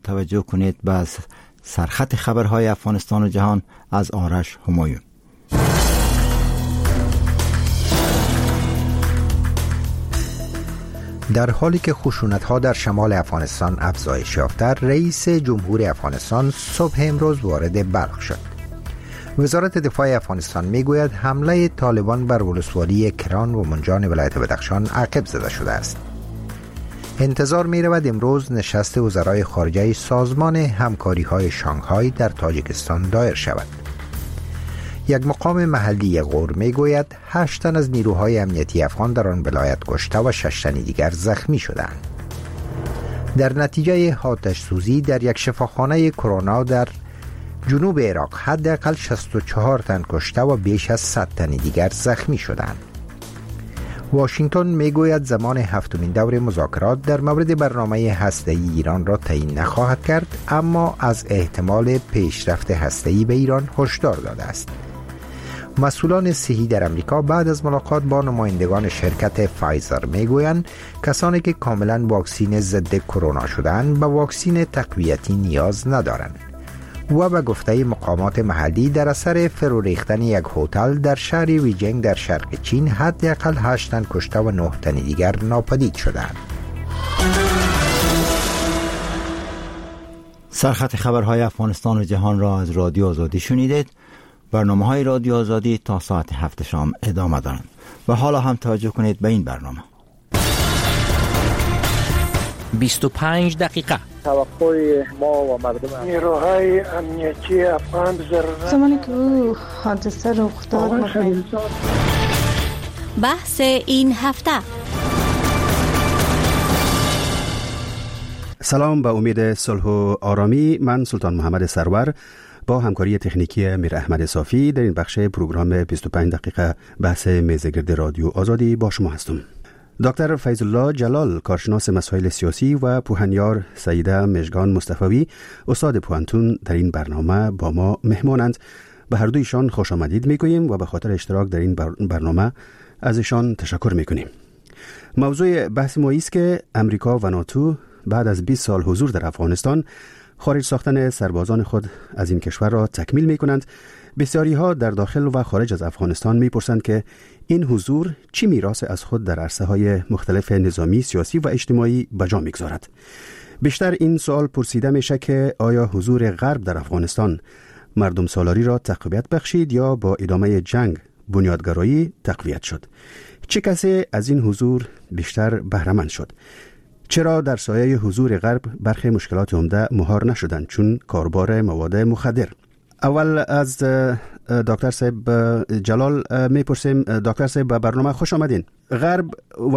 توجه کنید به سرخط خبرهای افغانستان و جهان از آرش همایون. در حالی که خشونت‌ها در شمال افغانستان افزایش یافته، رئیس جمهور افغانستان صبح امروز وارد بلخ شد. وزارت دفاع افغانستان میگوید حمله طالبان بر ولسوالی کران و منجان ولایت بدخشان عقب زده شده است. انتظار می رود امروز نشست وزرای خارجه سازمان همکاری‌های شانگهای در تاجیکستان دایر شود. یک مقام محلی غور می گوید 8 تن از نیروهای امنیتی افغان در آن ولایت کشته و 6 تن دیگر زخمی شدند. در نتیجه آتش سوزی در یک شفاخانه کرونا در جنوب عراق حداقل 64 تن کشته و بیش از 100 تن دیگر زخمی شدند. واشنگتن میگوید زمان هفتمین دور مذاکرات در مورد برنامه هسته‌ای ایران را تعیین نخواهد کرد، اما از احتمال پیشرفت هسته‌ای به ایران هشدار داده است. مسئولان صحی در امریکا بعد از ملاقات با نمایندگان شرکت فایزر میگویند کسانی که کاملا واکسین ضد کرونا شدند به واکسین تقویتی نیاز ندارند. و به گفته مقامات محلی در اثر فرو ریختن یک هتل در شهر ویجنگ در شرق چین حداقل 8 تن کشته و 9 تن دیگر ناپدید شدند. سرخط خبرهای افغانستان و جهان را از رادیو آزادی شنیدید. برنامه‌های رادیو آزادی تا ساعت 7 شام ادامه دارند و حالا هم توجه کنید به این برنامه. 25 دقیقه توقع ما و مردم نیروهای امنیتی افغان زمانی که او حادثه رخ داد بحث این هفته. سلام، به امید صلح و آرامی. من سلطان محمد سرور با همکاری تکنیکی میر احمد صافی در این بخش پروگرام 25 دقیقه بحث میزگرد رادیو آزادی با شما هستم. دکتر فیض الله جلال، کارشناس مسائل سیاسی، و پوهنیار سیده مژگان مصطفی، استاد پوهنتون، در این برنامه با ما مهمانند. به هر دویشان خوش آمدید میگوییم و به خاطر اشتراک در این برنامه از ایشان تشکر میکنیم. موضوع بحث ما است که امریکا و ناتو بعد از 20 سال حضور در افغانستان خارج ساختن سربازان خود از این کشور را تکمیل میکنند. بسیاری ها در داخل و خارج از افغانستان میپرسند که این حضور چی میراث از خود در عرصه های مختلف نظامی، سیاسی و اجتماعی به جا میگذارد. بیشتر این سوال پرسیده میشه که آیا حضور غرب در افغانستان مردم سالاری را تقویت بخشید یا با ادامه جنگ بنیادگرایی تقویت شد؟ چه کسی از این حضور بیشتر بهره‌مند شد؟ چرا در سایه حضور غرب برخی مشکلات عمده مهار نشدند، چون کاربار مواد مخدر؟ اول از دکتر صاحب جلال میپرسیم. دکتر صاحب به برنامه خوش آمدین. غرب و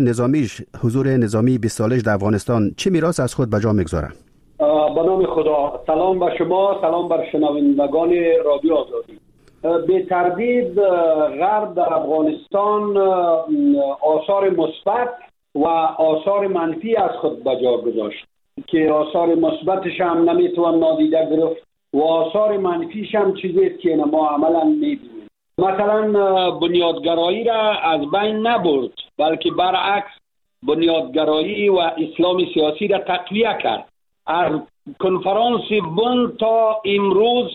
حضور نظامی 20 سالش در افغانستان چه میراث از خود به جا میگذاره؟ به نام خدا، سلام به شما، سلام بر شنوندگان رادیو آزادی. به تردید غرب در افغانستان آثار مثبت و آثار منفی از خود به جا گذاشت که آثار مثبتش هم نمیتوان نادیده گرفت و آثار منفیش هم چیزی که ما عملا می‌بینیم. مثلا بنیادگرایی را از بین نبرد، بلکه برعکس بنیادگرایی و اسلام سیاسی را تقویه کرد. از کنفرانس بن تا امروز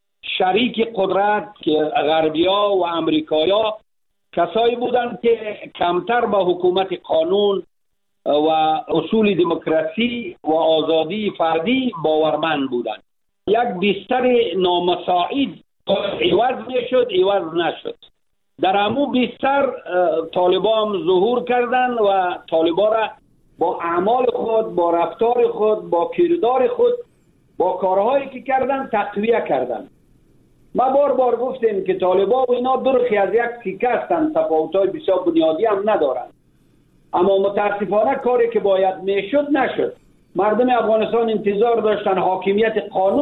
شریک قدرت که غربی‌ها و امریکایی‌ها کسایی بودند که کمتر به حکومت قانون و اصول دموکراسی و آزادی فردی باورمند بودند. یک بستر نامساعد عوض میشد، عوض نشد. در همو بستر طالبان هم ظهور کردند و طالبان را با اعمال خود، با رفتار خود، با کردار خود، با کارهایی که کردند تقویه کردند. ما بار بار گفتیم که طالبان و اینا درخی از یک تیکه هستند، تفاوت‌های بسیار بنیادی هم ندارند، اما متاسفانه کاری که باید میشد نشد. مردم افغانستان انتظار داشتن حاکمیت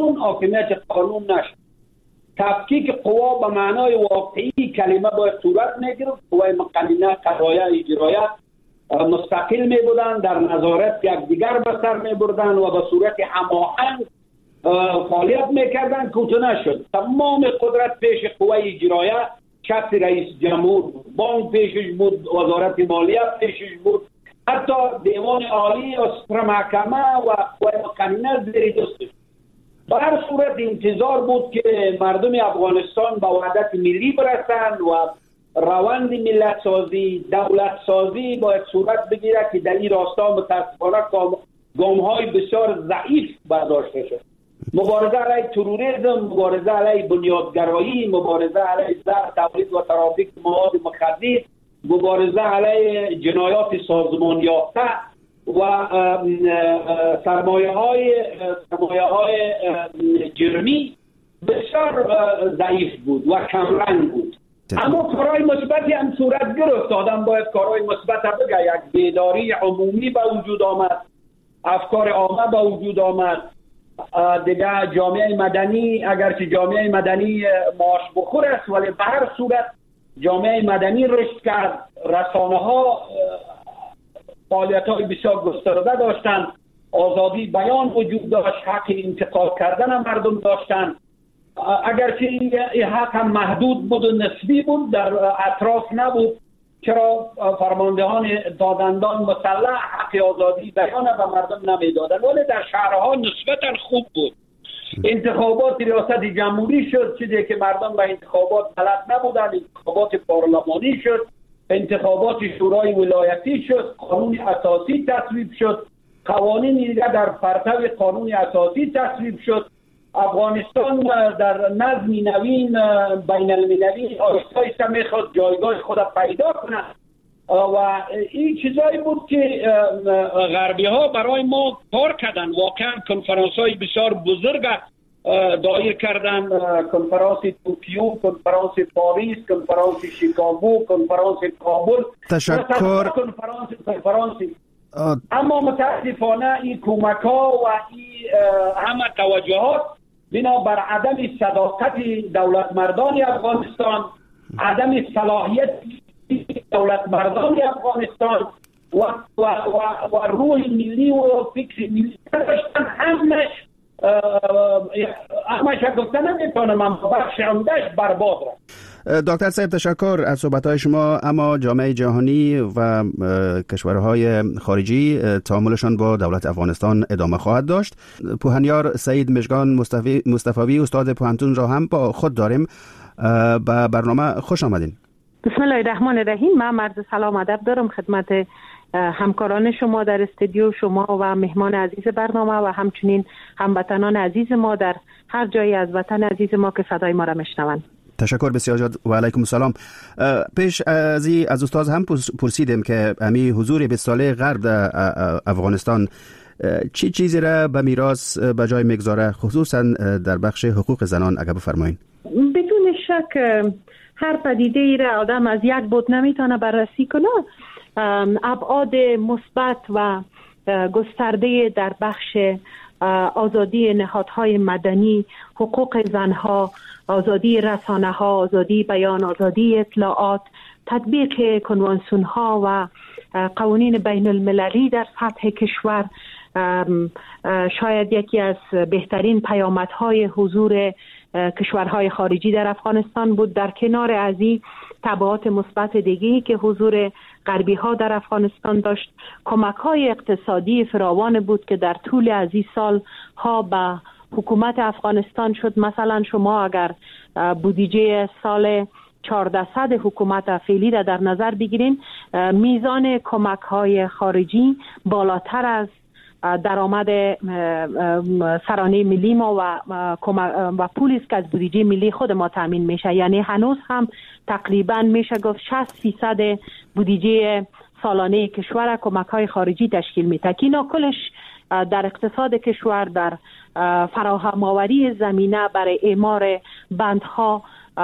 قانون نشد. تفکیک قوا به معنای واقعی کلمه باید صورت میگرفت. قوای مقننه، قضایه، اجرایه مستقل می بودن، در نظارت یکدیگر به سر می بردن و به صورت هماهنگ فعالیت میکردن. که نشد. تمام قدرت پیش قوای اجرایه، شخص رئیس جمهور، بانک پیشش بود، وزارت مالیه پیشش بود، حتی دیوان عالی و سپر محکمه و قانون زیر دستش. به هر صورت انتظار بود که مردم افغانستان به وحدت ملی برسند و روند ملت سازی، دولت سازی باید صورت بگیره که در این راستا متاسفانه گام‌های بسیار ضعیف برداشته شد. مبارزه علیه تروریسم، مبارزه علیه بنیادگرایی، مبارزه علیه زر، تولید و ترافیک مواد مخدر، مبارزه علیه جنایات سازمان یافته و سرمایه‌های جرمی بسیار ضعیف بود و کمرنگ بود. اما کارهای مثبتی هم صورت گرفت. آدم باید کارهای مثبت بگه. یک بیداری عمومی به وجود آمد، افکار عامه به وجود آمد. دیگه جامعه مدنی، اگرچه جامعه مدنی معاش بخور است ولی به هر صورت جامعه مدنی رشد کرد. رسانه ها فعالیت های بسیار گسترده داشتند، آزادی بیان وجود داشت، حق انتقاد کردن هم مردم داشتند. اگرچه این حق هم محدود بود و نسبی بود، در اطراف نبود، چرا فرماندهان دادندان مسلح حق آزادی بیان به مردم نمیدادند، ولی در شهرها نسبتا خوب بود. انتخابات ریاست جمهوری شد، چیزی که مردم به انتخابات بلد نبودند. انتخابات پارلمانی شد، انتخابات شورای ولایتی شد، قانون اساسی تصویب شد، قوانین دیگر در پرتو قانون اساسی تصویب شد. افغانستان در نظم نوین بین المللی آشتایش میخواد جایگاه خود پیدا کنه و این چیزایی بود که غربی ها برای ما کار کردن. واقعا کنفرانس های بسیار بزرگ دایر کردن، کنفرانس توکیو، کنفرانس پاریس، کنفرانس شیکاگو، کنفرانس کابل. تشکر. کنفرانس اما متاسفانه این کمک ها و این همه توجهات بنابر عدم صداقت دولت مردان افغانستان، عدم صلاحیت دولت مردان افغانستان و روح ملی و فکر ملی داشتن، همش گفتن نمیتونم، اما بخش عمدهش برباد رفت. دکتر صاحب تشکر از صحبت‌های شما. اما جامعه جهانی و کشورهای خارجی تعاملشان با دولت افغانستان ادامه خواهد داشت. پوهنیار سعید مژگان مصطفی استاد پوهنتون را هم با خود داریم. به برنامه خوش آمدین. بسم الله الرحمن الرحیم. من عرض سلام ادب دارم خدمت همکاران شما در استودیو، شما و مهمان عزیز برنامه و همچنین هموطنان عزیز ما در هر جایی از وطن عزیز ما که صدای ما را میشنوند. تشکر بسیار زیاد و علیکم السلام. پیش از استاد هم پرسیدیم که امی حضور 20 ساله غرب در افغانستان چی چیزی را به میراث به جای میگذاره، خصوصا در بخش حقوق زنان اگر بفرمایید. بدون شک هر پدیده ای را آدم از یک بود نمیتونه بررسی کنه. ابعاد مثبت و گسترده در بخش آزادی نهادهای مدنی، حقوق زنها، آزادی رسانه ها، آزادی بیان، آزادی اطلاعات، تطبیق کنوانسیون ها و قوانین بین المللی در سطح کشور شاید یکی از بهترین پیامدهای حضور کشورهای خارجی در افغانستان بود. در کنار از این تبعات مثبت دیگه‌ای که حضور غربی ها در افغانستان داشت، کمک های اقتصادی فراوان بود که در طول از این سال ها به حکومت افغانستان شد. مثلا شما اگر بودجه سال 1400 حکومت فعلی را در نظر بگیرین، میزان کمک های خارجی بالاتر از درآمد سرانه ملی ما و پولی است که از بودجه ملی خود ما تامین میشه. یعنی هنوز هم تقریبا میشه گفت 60% بودجه سالانه کشور کمک های خارجی تشکیل میده که اینا کلش در اقتصاد کشور، در فراهم آوری زمینه برای اعمار بندها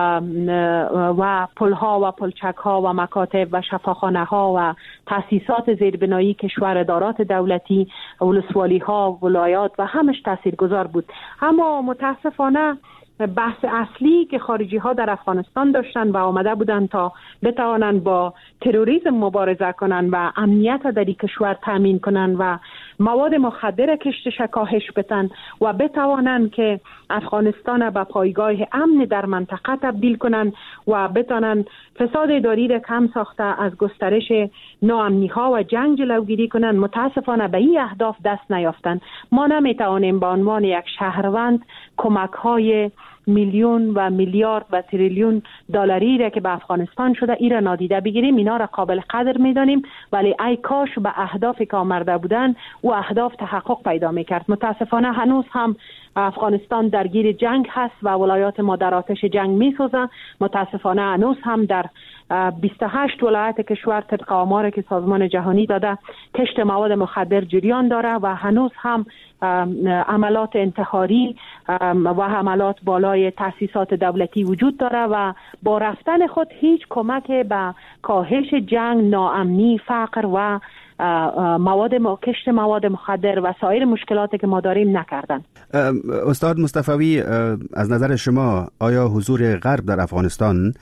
و پلها و پلچکها و مکاتب و شفاخانه ها و تاسیسات زیربنایی کشور، ادارات دولتی، ولسوالی ها، ولایات و همش تاثیرگذار بود. اما متاسفانه بحث اصلی که خارجی ها در افغانستان داشتن و آمده بودن تا بتوانند با تروریسم مبارزه کنن و امنیت در این کشور تامین کنن و مواد مخدر کشتش کاهش بدن و بتوانند که افغانستان به پایگاه امن در منطقه تبدیل کنن و بتوانند فساد اداری را کم ساخته از گسترش ناامنی ها و جنگ جلوگیری کنن. متاسفانه به این اهداف دست نیافتن. ما نمیتوانیم به عنوان یک شهروند کمک های میلیون و میلیارد و تریلیون دلاری را که به افغانستان شده ایرا نادیده بگیریم. اینا را قابل قدر میدانیم، ولی ای کاش به اهدافی که آمده بودن و اهداف تحقق پیدا میکرد. متاسفانه هنوز هم افغانستان درگیر جنگ هست و ولایات ما در آتش جنگ میسوزه. متاسفانه هنوز هم در 28 ولایت کشور طبق آماری که سازمان جهانی داده کشت مواد مخدر جریان داره و هنوز هم عملات انتحاری و حملات بالای تأسیسات دولتی وجود داره و با رفتن خود هیچ کمک به کاهش جنگ، ناامنی، فقر و کشت مواد مخدر و سایر مشکلاتی که ما داریم نکردن. استاد مصطفوی، از نظر شما آیا حضور غرب در افغانستان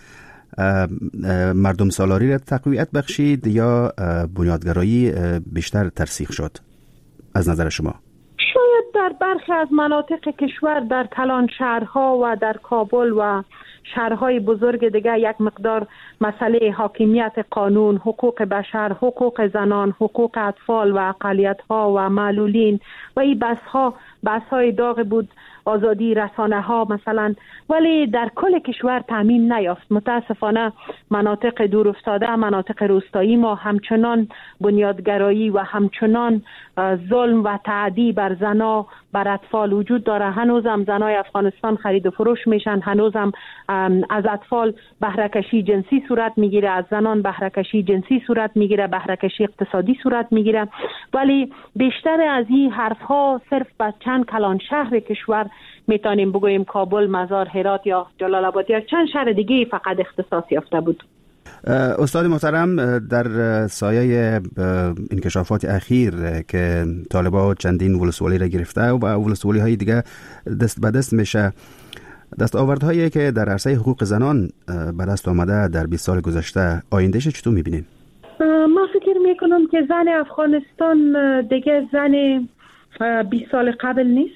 مردم سالاری را تقویت بخشید یا بنیادگرایی بیشتر ترسیخ شد از نظر شما؟ شاید در برخی از مناطق کشور، در کلان شهرها و در کابل و شهرهای بزرگ دیگه یک مقدار مسئله حاکمیت قانون، حقوق بشر، حقوق زنان، حقوق اطفال و اقلیت‌ها و معلولین و این بحث‌های داغ بود، آزادی رسانه ها مثلا، ولی در کل کشور تامین نیافت. متاسفانه مناطق دور افتاده، مناطق روستایی ما همچنان بنیادگرایی و همچنان ظلم و تعدی بر زنا، بر اطفال وجود داره. هنوز هم زنای افغانستان خرید و فروش میشن، هنوز هم از اطفال بهره‌کشی جنسی صورت میگیره، از زنان بهره‌کشی جنسی صورت میگیره، بهره‌کشی اقتصادی صورت میگیره. ولی بیشتر از این حرف ها صرف به چند کلان شهر کشور، میتونیم بگوییم کابل، مزار، هرات یا جلال آباد یا چند شهر دیگه فقط اختصاص یافته بود. استاد محترم، در سایه انکشافات اخیر که طالبان چندین ولسوالی را گرفته و ولسوالی های دیگه دست به دست میشه، دستاوردهایی که در عرصه حقوق زنان به دست آمده در 20 سال گذشته، آیندهش چطور میبینین؟ ما فکر میکنم که زن افغانستان دیگه زن 20 سال قبل نیست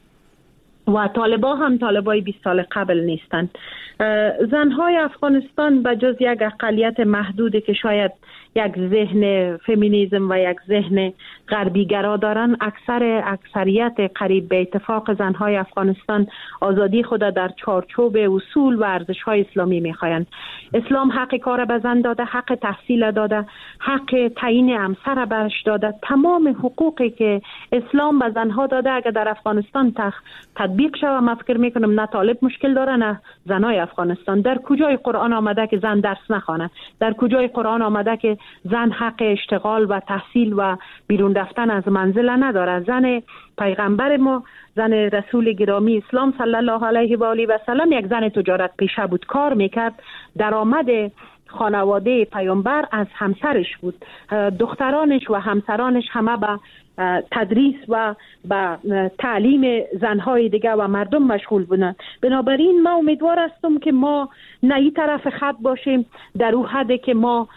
و طالبان هم طالبای 20 سال قبل نیستند. زنهای افغانستان به جز یک اقلیت محدودی که شاید یک ذهن فمینیسم و یک ذهن غربیگرا دارن، اکثریت قریب به اتفاق زنهای افغانستان آزادی خود در چارچوب اصول و ارزش‌های اسلامی می‌خواهند. اسلام حق کار به زن داده، حق تحصیل داده، حق تعیین همسر برش داده. تمام حقوقی که اسلام به زنها داده اگر در افغانستان تطبیق شود، من فکر می‌کنم نه طالب مشکل داره نه زنای افغانستان. در کجای قرآن آمده که زن درس نخوانه؟ در کجای قرآن آمده که زن حق اشتغال و تحصیل و بیرون رفتن از منزل نداره؟ زن پیغمبر ما، زن رسول گرامی اسلام صلی الله علیه و آله و سلم، یک زن تجارت پیشه بود، کار میکرد. درآمد خانواده پیامبر از همسرش بود. دخترانش و همسرانش همه به تدریس و به تعلیم زنهای دیگه و مردم مشغول بودن. بنابراین ما امیدوار هستم که ما نه این طرف خط باشیم، در اون حدی که ما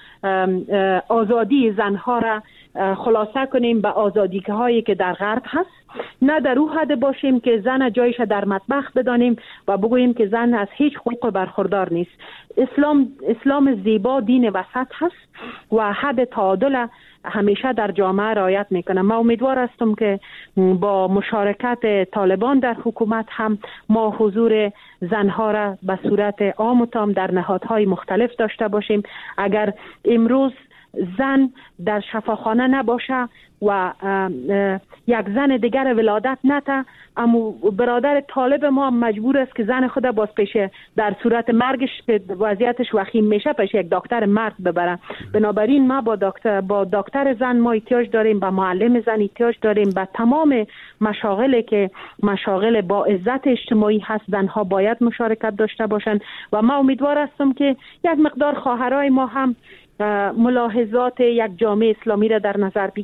آزادی زنها را خلاصه کنیم به آزادی هایی که در غرب هست، نه در اون حد باشیم که زن جایش در مطبخ بدانیم و بگوییم که زن از هیچ حقوق برخوردار نیست. اسلام زیبا دین وسط هست و حد تعادل همیشه در جامعه رعایت میکنه. ما امیدوار هستم که با مشارکت طالبان در حکومت هم ما حضور زنها را به صورت عام و تام در نهادهای مختلف داشته باشیم. اگر امروز زن در شفاخانه نباشه و یک زن دیگر ولادت نته، اما برادر طالب ما مجبور است که زن خود باز پیشه در صورت مرگش که وضعیتش وخیم میشه پیش یک دکتر مرد ببره. بنابراین ما با دکتر زن ما احتیاج داریم، با معلم زن احتیاج داریم، با تمام مشاغلی که مشاغل با عزت اجتماعی هست زنها باید مشارکت داشته باشند. و ما امیدوار هستم که یک مقدار خواهرای ما هم ملاحظات یک جامعه اسلامی را در نظر بگیرن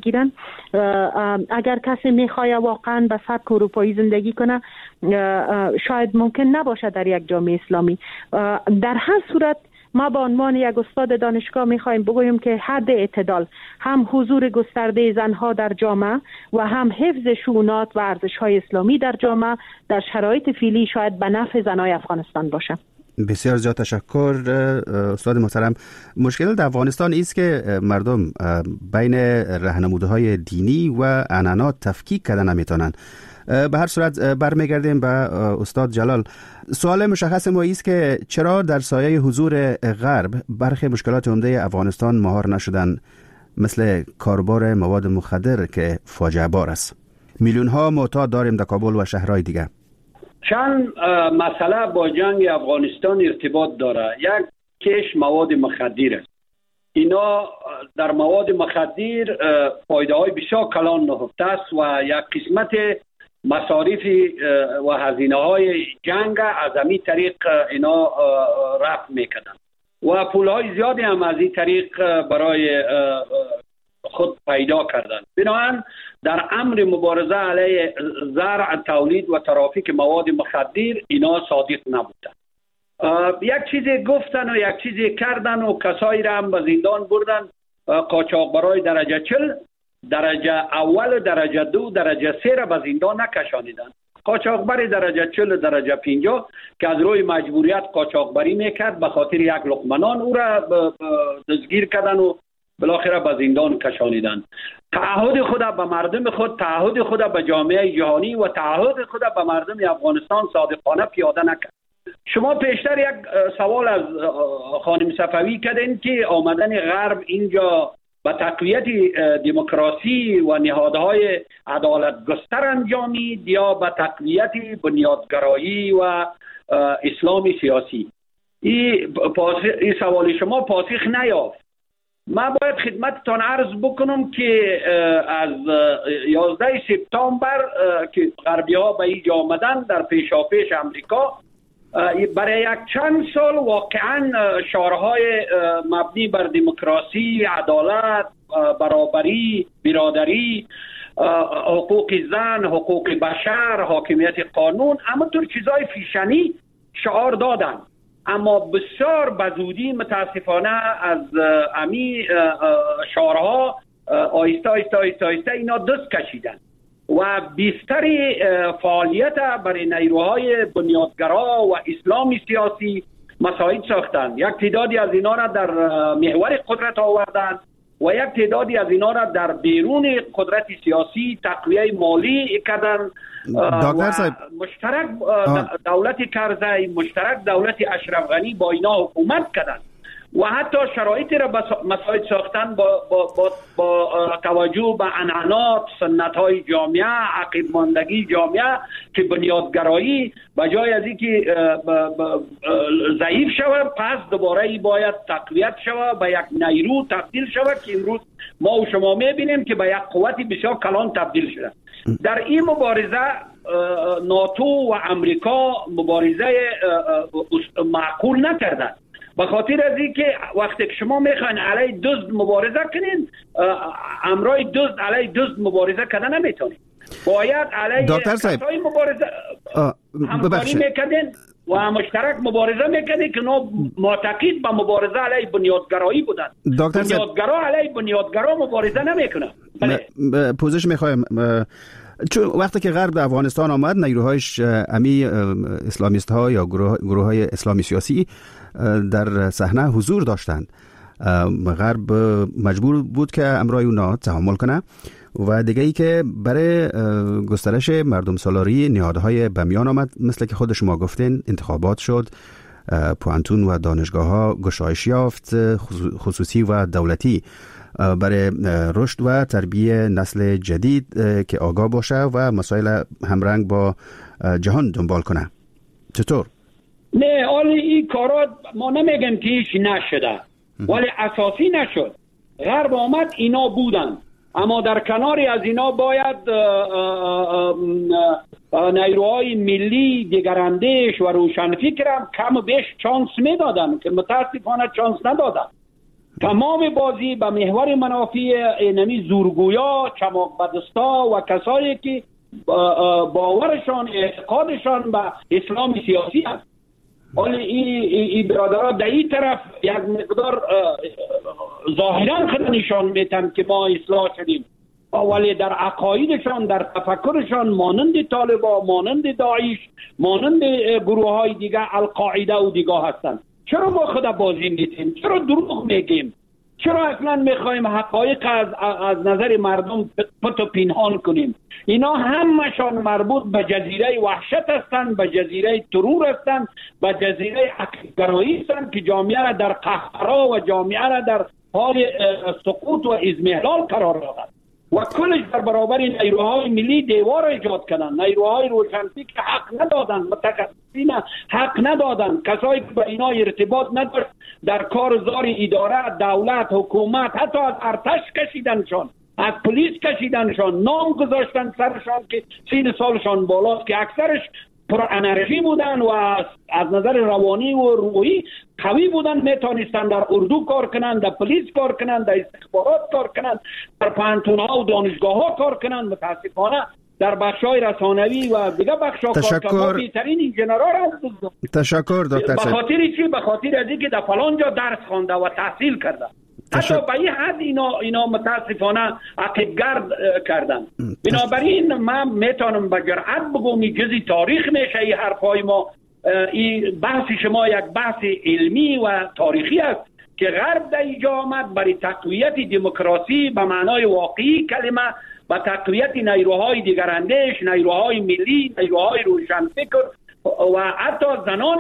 اگر کسی میخواد واقعا به سبک اروپایی زندگی کنه شاید ممکن نباشه در یک جامعه اسلامی. در هر صورت ما به عنوان یک استاد دانشگاه میخوایم بگوییم که حد اعتدال، هم حضور گسترده زنها در جامعه و هم حفظ شؤونات و ارزش‌های اسلامی در جامعه در شرایط فعلی شاید به نفع زنای افغانستان باشه. بسیار زیاد تشکر استاد محترم. مشکل در افغانستان است که مردم بین راهنمودهای دینی و عنعنات تفکیک کردن نمیتونن. به هر صورت برمیگردیم به استاد جلال. سوال مشخص ما است که چرا در سایه حضور غرب برخی مشکلات عمده افغانستان مهار نشدن، مثل کاربار مواد مخدر که فاجعه بار است. میلیون ها معتاد داریم در کابل و شهرهای دیگه. چند مسئله با جنگ افغانستان ارتباط داره. یک کش مواد مخدر است. اینا در مواد مخدر فایده های بسیار کلان نهفته است و یک قسمت مصارف و هزینه های جنگ از این طریق اینا رفع میکنن و پول های زیادی هم از این طریق برای خود پیدا کردن. بنابراین در امر مبارزه علیه زرع، تولید و ترافیک مواد مخدر اینا صادق نبودن. یک چیزی گفتن و یک چیزی کردن و کسایی را هم به زندان بردن. قاچاقبرای درجه 40، درجه اول، درجه 2، درجه 3 را به زندان نکشانیدن. قاچاقبر درجه 40 و درجه 50 که از روی مجبوریت قاچاقبری میکرد به خاطر یک لقمه نان او را دستگیر کردن و بالاخره به زندان کشانیدن. تعهد خود به مردم خود، تعهد خود به جامعه جهانی و تعهد خود به مردم افغانستان صادقانه پیاده نکرد. شما پیشتر یک سوال از خانم صفوی کردین که آمدن غرب اینجا به تقویت دموکراسی و نهادهای عدالت گستر انجامید یا به تقویت بنیادگرایی و اسلام سیاسی. این سوال شما پاسخ نیافت. من باید خدمتتان عرض بکنم که از 11 سپتامبر که غربی ها به اینجا آمدن در پیشاپیش امریکا، برای یک چند سال واقعا شعارهای مبنی بر دموکراسی، عدالت، برابری، برادری، حقوق زن، حقوق بشر، حاکمیت قانون، همونطور چیزای فیشنی شعار دادن. اما بسیار بزودی متاسفانه از امی شعارها آیسته اینا دست کشیدن و بیشتر فعالیت برای نیروهای بنیادگرا و اسلامی سیاسی مساعد ساختن. یک تعدادی از اینا را در محور قدرت آوردن و یک تعدادی از اینا را در بیرون قدرت سیاسی تقویه مالی کردن و مشترک دولت کرزی، مشترک دولت اشرف غنی با اینا حکومت کردن و حتی شرایطی را مساعد ساختن با توجه به عنعنات، سنت‌های جامعه، عقب ماندگی جامعه که بنیادگرایی به جای از اینکه ضعیف شود پس دوباره باید تقویت شود، به یک نیرو تبدیل شود که امروز ما و شما می‌بینیم که به یک قوت بسیار کلان تبدیل شده. در این مبارزه ناتو و امریکا مبارزه معقول نکردند. به خاطر از اینکه وقتی که شما میخواین علیه دزد مبارزه کنین، امرای دزد علیه دزد مبارزه کردن نمیتونین. باید علیه کسای مبارزه همکاری میکردین و مشترک مبارزه میکردین که معتقد به مبارزه علیه بنیادگرایی بودن. بنیادگرا علیه بنیادگرا مبارزه نمیکنن. پوزش میخوایم. چون وقتی که غرب به افغانستان آمد، نیروهایش امی اسلامیست ها یا گروه های اسلامی سیاسی در صحنه حضور داشتند. غرب مجبور بود که امرای اونا تحمل کنه و دیگه ای که برای گسترش مردم سالاری نهادهای به میان آمد، مثل که خود شما گفتین انتخابات شد، پوانتون و دانشگاه ها گشایش یافت، خصوصی و دولتی، برای رشد و تربیت نسل جدید که آگاه باشه و مسائل همرنگ با جهان دنبال کنه. چطور؟ نه، حالی این کارات ما نمیگم که هیچ نشده ولی اساسی نشد. غرب آمد اینا بودن، اما در کناری از اینا باید نیروهای ملی دگراندیش و روشنفکر هم کم و بیش چانس میدادن که متاسفانه چانس ندادن. تمام بازی به محور منافع اینمی زورگویا، چماق بدستا و کسایی که باورشان، اعتقادشان به اسلام سیاسی است. ولی این برادرها در این طرف یک مقدار ظاهرا خود نشان میتن که ما اصلاح شدیم، ولی در عقایدشان، در تفکرشان مانند طالبان، مانند داعش، مانند گروه های دیگه القاعده و دیگه هستند. چرا ما خود بازی میتیم؟ چرا دروغ میگیم؟ چرا اصلا میخوایم حقایق از نظر مردم پت و پنهان کنیم؟ اینا همشان مربوط به جزیره وحشت هستند، به جزیره ترور هستند، به جزیره عقیده‌گرایی هستند که جامعه را در قهقرا و جامعه را در حال سقوط و اضمحلال قرار دادند و کلش در برابر نیروهای ملی دیوار ایجاد کردن. نیروهای روشنفکر حق ندادن، متخصصین حق ندادن، کسایی که به اینا ارتباط نداشت در کار زار اداره، دولت، حکومت، حتی از ارتش کشیدنشان، از پلیس کشیدنشان، نام گذاشتن سرشان که سین سالشان بالاست، که اکثرش پر انرژی بودن و از نظر روانی و روحی قوی بودن، میتونستن در اردو کار کنند، در پلیس کار کنند، در استخبارات کار کنند، در پانتون‌ها و دانشگاه‌ها کار کنند. متاسفانه در بخش‌های رسانوی و دیگه بخش‌ها کار بهترین انجینرها هستند. تشکر دکتر صاحب. به خاطر چی؟ به خاطر از اینکه در فلان جا درس خوانده و تحصیل کرده. حتی به این حد اینا متاسفانه عقیدگرد کردن. بنابراین من میتونم به جرأت بگم این جزی تاریخ میشه این حرفای ما. این بحث شما یک بحث علمی و تاریخی است که غرب در اینجا آمد برای تقویت دموکراسی به معنای واقعی کلمه، و تقویت نیروهای دیگراندیش، نیروهای ملی، نیروهای روشنفکر و حتی زنان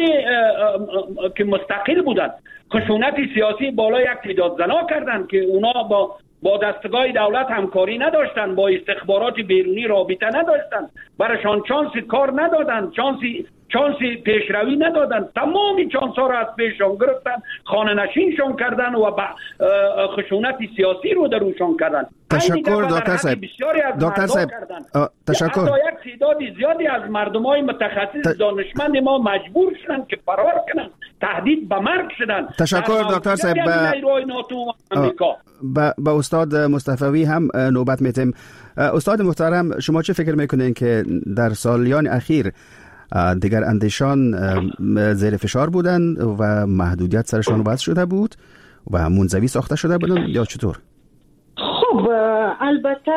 که مستقل بودند. خشونت سیاسی بالای یک تعداد زنا کردند که اونا با دستگاه دولت همکاری نداشتند، با استخبارات بیرونی رابطه نداشتند، برایشان چانس کار ندادند، چانس پیشروی ندادند. تمامی چانس ها را از پیششان گرفتند، خانه نشینشان کردند و خشونت سیاسی رو در روشان کردند. تشکر دکتر صاحب. دکتر صاحب تشکر. حتی یک تعداد زیادی از مردمای متخصص دانشمند ما مجبور شدند که فرار کنند، تهدید به مرگ شدند. تشکر دکتر صاحب. به استاد مصطفی هم نوبت میتیم. استاد محترم، شما چه فکر میکنین که در سالیان اخیر دیگر اندیشان زیر فشار بودند و محدودیت سرشان وضع شده بود و منزوی ساخته شده بودند یا چطور؟ خب البته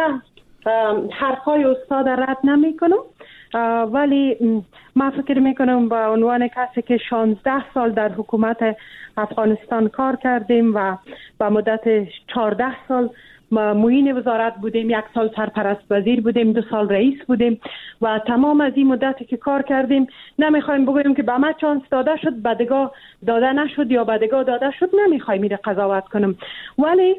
حرفای استاد رد نمی کنم، ولی من فکر می کنم به عنوان کسی که 16 سال در حکومت افغانستان کار کردیم و به مدت 14 سال معین وزارت بودیم، 1 سال سرپرست وزیر بودیم، 2 سال رئیس بودیم و تمام از این مدتی که کار کردیم نمیخوایم بگوییم که به ما چانس داده شد، بعدگاه داده نشد یا بعدگاه داده شد، نمیخوایم میره قضاوت کنم. ولی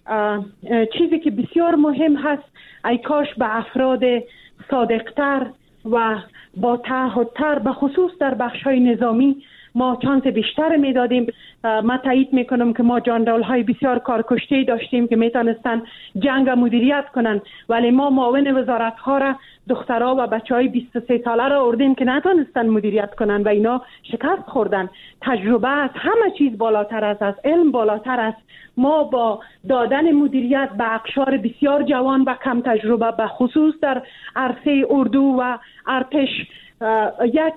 چیزی که بسیار مهم هست، ای کاش به افراد صادقتر و با تعهدتر به خصوص در بخش‌های نظامی ما چانس بیشتر میدادیم. من تایید میکنم که ما جنرال های بسیار کارکشته داشتیم که میتونستن جنگ مدیریت کنن، ولی ما معاون وزارت ها را، دخترها و بچه های 23 ساله را آوردیم که نتونستن مدیریت کنن و اینا شکست خوردن. تجربه از همه چیز بالاتر است، از علم بالاتر است. ما با دادن مدیریت به اقشار بسیار جوان و کم تجربه، به خصوص در عرصه اردو و ارتش، یک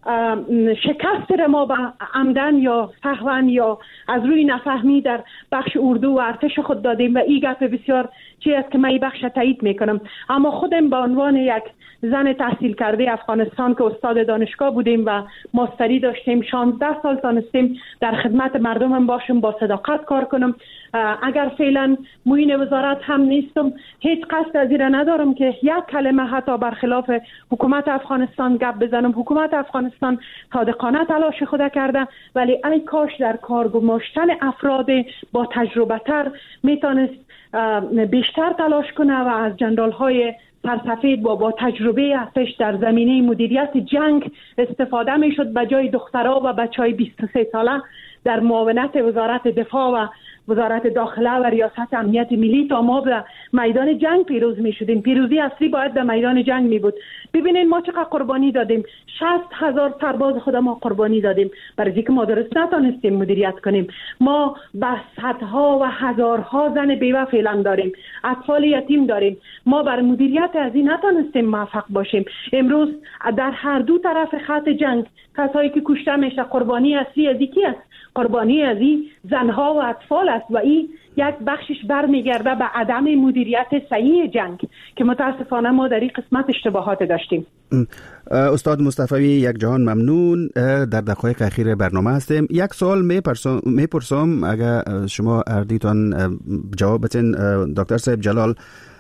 شکست را ما به عمدن یا سهوا یا از روی نفهمی در بخش اردو و ارتش خود دادیم و این گپ بسیار چیزی است که من این بخش تایید میکنم. اما خودم به عنوان یک زن تحصیل کرده افغانستان که استاد دانشگاه بودیم و ماستری داشتیم، 16 سال تانستیم در خدمت مردمم باشم، با صداقت کار کنم. اگر فعلا معین وزارت هم نیستم، هیچ قصد از این ندارم که یک کلمه حتی برخلاف حکومت افغانستان گپ بزنم. حکومت افغانستان صادقانه تلاش خود کرده، ولی ای کاش در کار گماشتن افراد با تجربه تر میتونست بیشتر تلاش کنه و از جنرال های سرسفید با تجربه ارتش در زمینه مدیریت جنگ استفاده میشد، به جای دخترها و بچهای 23 ساله در معاونت وزارت دفاع و وزارت داخله و ریاست امنیت ملی تا ما به میدان جنگ پیروز می شدیم. پیروزی اصلی باید در میدان جنگ می بود. ببینید ما چقدر قربانی دادیم. 60,000 سرباز خود ما قربانی دادیم برای اینکه ما درست نتونستیم مدیریت کنیم. ما به صدها و هزارها زن بیوه فعلا داریم، اطفال یتیم داریم. ما بر مدیریت از این نتونستیم موفق باشیم. امروز در هر دو طرف خط جنگ کسایی که کشته میشه قربانی اصلی از کی است؟ قربانی از این زنها و اطفال است و این یک بخشش برمیگرده به عدم مدیریت صحیح جنگ که متاسفانه ما در این قسمت اشتباهات داشتیم. استاد مصطفی یک جهان ممنون. در دقایق اخیر برنامه هستیم. یک سوال میپرسم اگر شما اردیتان جواب بدین. دکتر صاحب جلال،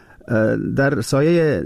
در سایه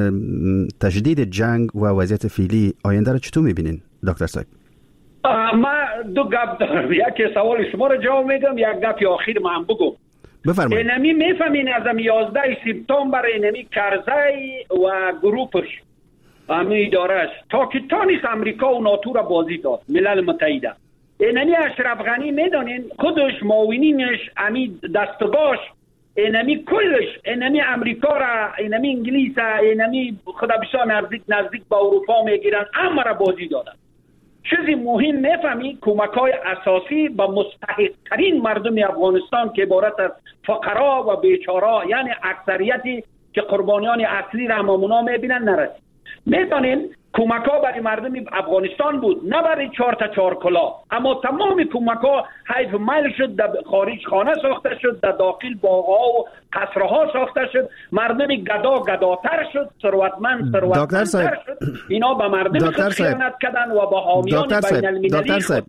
تشدید جنگ و وضعیت فعلی آینده را چطور میبینین دکتر صاحب؟ ما دو گپ دارم. یک سوال شما رو جواب میدم، یک گپ آخر من بگم. بفرمایید. اینمی میفهمین از 11 سپتامبر اینمی کرزی و گروپش امی اداره است تا که تانیس امریکا و ناتو را بازی داد ملل متحده. اینمی اشرف غنی میدانین خودش معاونینش امی دستگاهش اینمی کلش اینمی امریکا را اینمی انگلیس اینمی خدا بسیار نزدیک با اروپا میگیرن، اما را بازی دادن. چیزی مهم میفهمی کمک‌های اساسی به مستحق‌ترین مردم افغانستان که عبارت از فقرا و بیچارا یعنی اکثریتی که قربانیان اصلی را امامونا میبینن نرسید. میدانین کمک‌ها برای مردم افغانستان بود، نه برای 4 تا 4 کلا، اما تمام کمک‌ها حیف میل شد، در خارج خانه ساخته شد، در داخل باغ‌ها و قصرها ساخته شد، مردم گداتر شد، ثروتمندتر شد. اینا به مردم خیانت کردن و به حامیان بین المللی شد.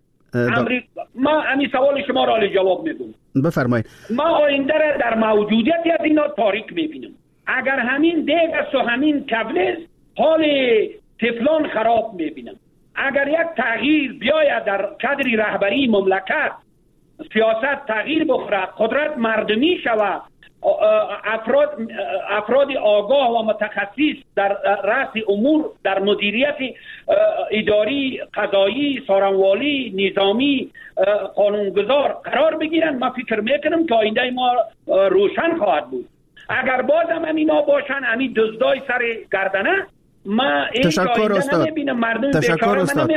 ما همین سوال شما را جواب میدم. بفرمایید. ما آینده را در موجودیت از اینا تاریک میبینیم. اگر همین دیگ است و همین کبل حال تفلان خراب میبینم. اگر یک تغییر بیاید در کادر رهبری مملکت، سیاست تغییر بخوره، قدرت مردمی شود، افراد آگاه و متخصص در رأس امور در مدیریت اداری، قضایی، سارنوالی، نظامی، قانونگذار قرار بگیرن، من فکر میکنم که آینده ما روشن خواهد بود. اگر بازم همینا باشن همین دزدای سر گردنه، ما این تشکر استاد. تشکر استاد.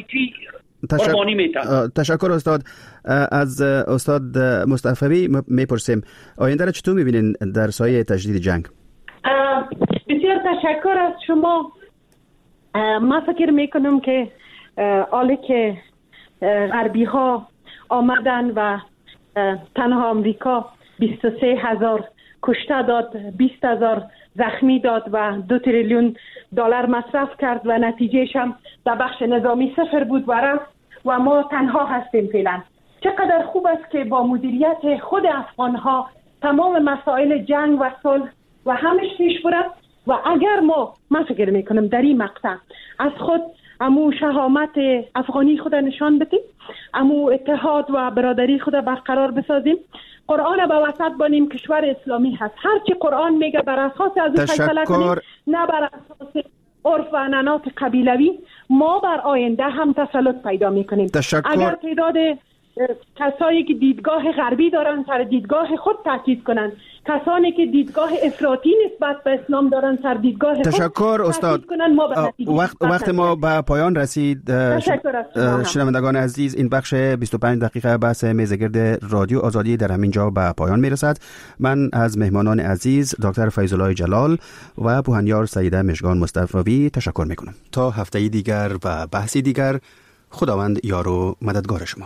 تشکر استاد. از استاد مصطفی میپرسیم آینده را چطور میبینین در سایه تجدید جنگ؟ بسیار تشکر از شما. من فکر میکنم که حالی که غربی ها آمدن و تنها امریکا 23,000 کشته داد، 20,000 زخمی داد و 2 تریلیون دلار مصرف کرد و نتیجهش هم در بخش نظامی 0 بود و رفت و ما تنها هستیم فعلا. چقدر خوب است که با مدیریت خود افغانها تمام مسائل جنگ و صلح و همش پیش برد و اگر من فکر میکنم در این مقطع از خود امو شهامت افغانی خود نشان بدیم، امو اتحاد و برادری خود برقرار بسازیم، قرآن با وسط بانیم، کشور اسلامی هست. هرچی قرآن میگه بر اساس از اون فیصله کنیم، نه بر اساس عرف و عنعنات قبیلوی، ما بر آینده هم تسلط پیدا میکنیم. اگر تعداد کسایی که دیدگاه غربی دارن سر دیدگاه خود تاکید کنن، کسانی که دیدگاه افراطی نسبت به اسلام دارن سر دیدگاه خود تشکر استاد. وقت ما به پایان رسید. شنوندگان عزیز، این بخش 25 دقیقه بحث میزگرد رادیو آزادی در همینجا به پایان میرسد. من از مهمانان عزیز دکتر فیض‌الله جلال و بوهنیار سیده مژگان مصطفی تشکر میکنم. تا هفته دیگر و بحثی دیگر، خداوند یار و مددگار شما.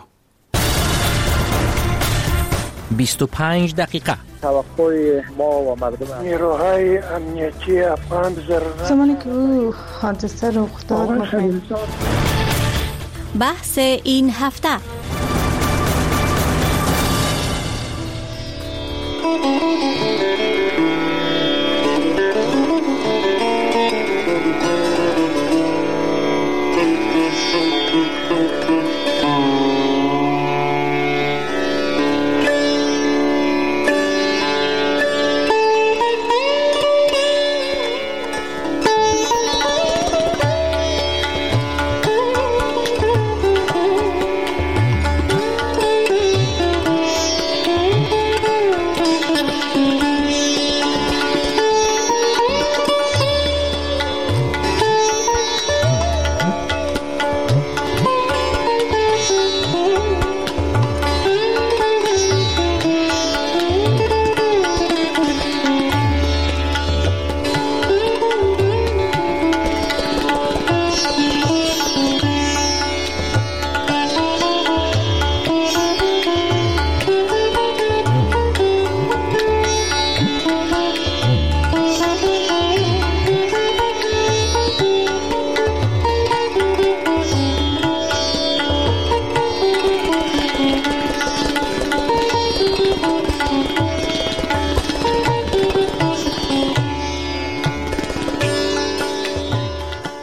25 دقیقه توقع ما و مردم نیروهای امنیتی افغان زمانی که او حادثه رخ داد بحث این هفته.